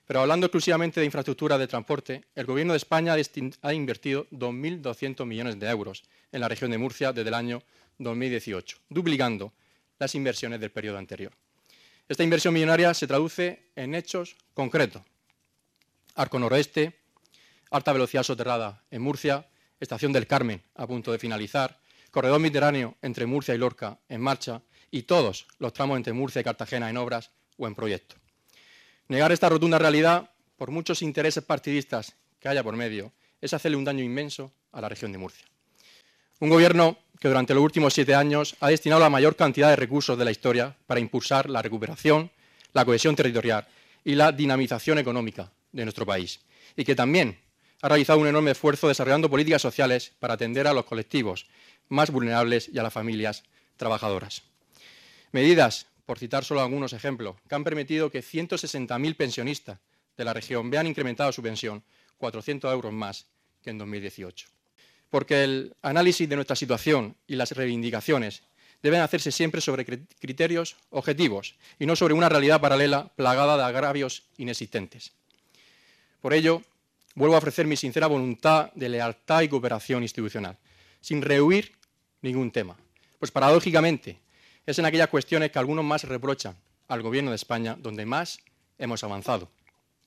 Pero hablando exclusivamente de infraestructura de transporte, el Gobierno de España ha invertido 2.200 millones de euros en la región de Murcia desde el año 2018, duplicando las inversiones del periodo anterior. Esta inversión millonaria se traduce en hechos concretos. Arco Noroeste, alta velocidad soterrada en Murcia, Estación del Carmen a punto de finalizar, corredor mediterráneo entre Murcia y Lorca en marcha y todos los tramos entre Murcia y Cartagena en obras o en proyecto. Negar esta rotunda realidad, por muchos intereses partidistas que haya por medio, es hacerle un daño inmenso a la región de Murcia. Un gobierno que durante los últimos 7 años ha destinado la mayor cantidad de recursos de la historia para impulsar la recuperación, la cohesión territorial y la dinamización económica de nuestro país, y que también ha realizado un enorme esfuerzo desarrollando políticas sociales para atender a los colectivos más vulnerables y a las familias trabajadoras. Medidas, por citar solo algunos ejemplos, que han permitido que 160.000 pensionistas de la región vean incrementada su pensión 400 euros más que en 2018. Porque el análisis de nuestra situación y las reivindicaciones deben hacerse siempre sobre criterios objetivos y no sobre una realidad paralela plagada de agravios inexistentes. Por ello, vuelvo a ofrecer mi sincera voluntad de lealtad y cooperación institucional, sin rehuir ningún tema, pues paradójicamente es en aquellas cuestiones que algunos más reprochan al Gobierno de España donde más hemos avanzado.